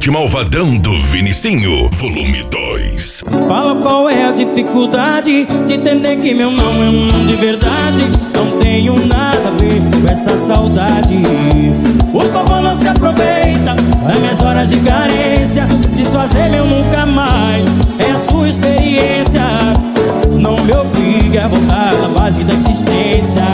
HB20 Malvadão do Vinicinho, volume 2. Fala qual é a dificuldade de entender que meu não é um não de verdade. Não tenho nada a ver com esta saudade. Por favor, não se aproveita das minhas horas de carência. Desfazer meu nunca mais é a sua experiência. Não me obrigue a voltar na base da existência.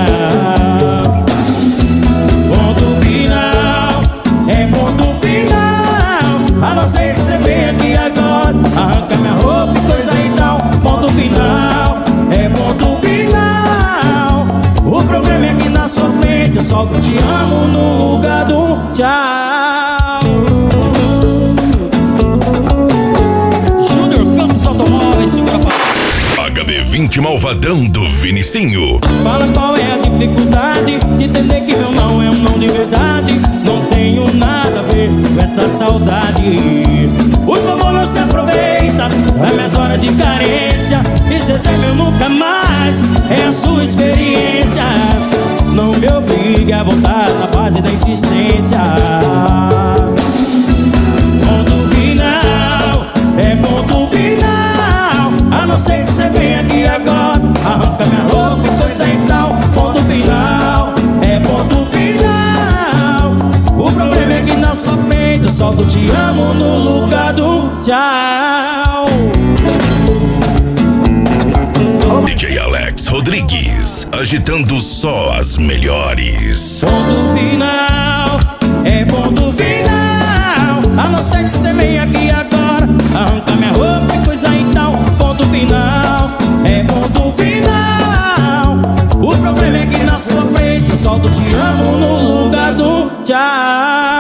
Ponto final, é ponto final. A não ser que você venha aqui agora, arranca minha roupa e coisa e tal. Ponto final, é ponto final. O problema é que na sua frente eu só te amo no lugar do tchau. Júnior Campos Automóveis, segura pra... HB20 Malvadão do Vinicinho. Fala qual é a dificuldade de entender que meu não é um não de verdade. Não tenho nada a ver com essa saudade. Por favor, não se aproveita das minhas horas de carência. Esquecer meu nunca mais é a sua experiência. Não me obrigue a voltar na base da insistência. Ponto final, é ponto final. A não ser que você venha aqui agora, arranca minha roupa e coisa e tal. Ponto final, é ponto final. O problema é que na sua frente eu solto te amo no lugar do tchau. DJ Alex Rodrigues, agitando só as melhores. Ponto final, é ponto final. A não ser que você venha aqui agora, arranca minha roupa e coisa e tal. Ponto final, é ponto final. O problema é que na sua frente eu solto te amo no lugar do tchau.